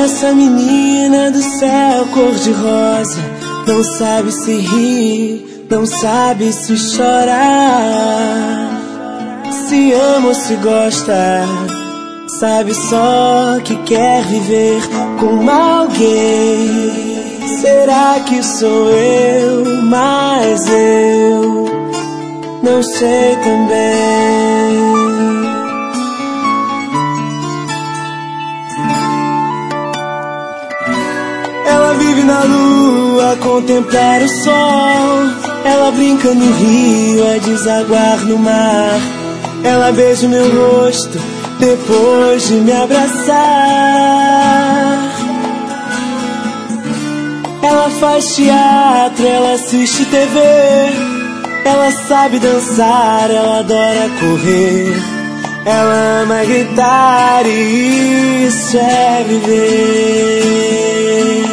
essa menina do céu cor-de-rosa não sabe se rir, não sabe se chorar, se ama ou se gosta, sabe só que quer viver com alguém. Será que sou eu, mas eu não sei também. Ela vive na lua a contemplar o sol, ela brinca no rio a desaguar no mar, ela beija o meu rosto depois de me abraçar. Ela faz teatro, ela assiste TV, ela sabe dançar, ela adora correr, ela ama gritar e isso é viver.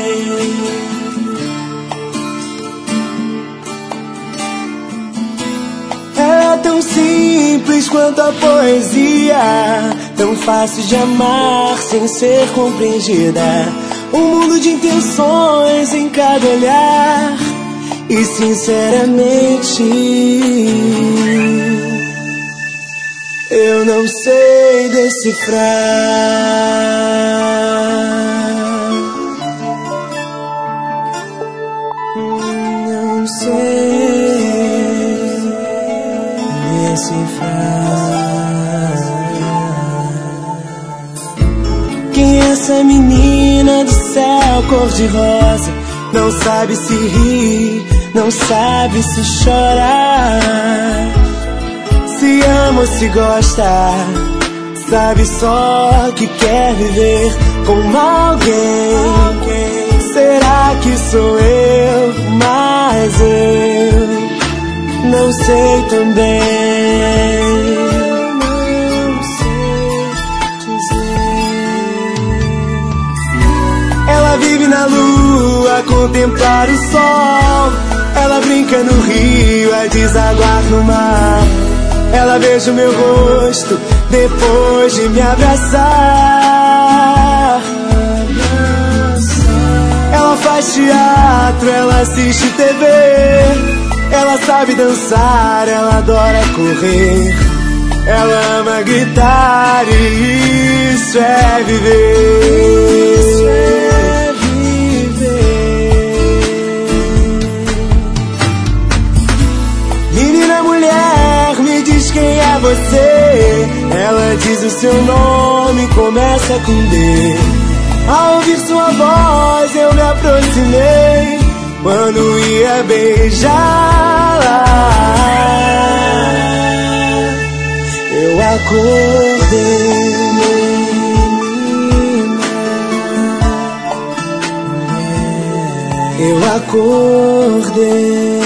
Ela é tão simples quanto a poesia, tão fácil de amar sem ser compreendida. Um mundo de intenções em cada olhar e sinceramente eu não sei decifrar. Não sei decifrar. Quem é essa menina do céu cor-de-rosa? Não sabe se rir, não sabe se chorar, se ama ou se gosta, sabe só que quer viver com alguém. Será que sou eu, mas eu não sei também. Não sei dizer. Ela vive na lua a contemplar o sol, ela brinca no rio a desaguar no mar, ela beija o meu rosto depois de me abraçar. Ela faz teatro, ela assiste TV, ela sabe dançar, ela adora correr, ela ama gritar e isso é viver. Isso é viver. Menina, mulher, me diz quem é você. Ela diz o seu nome, começa com D. Ao ouvir sua voz eu me aproximei, quando ia beijá-la eu acordei. Eu acordei.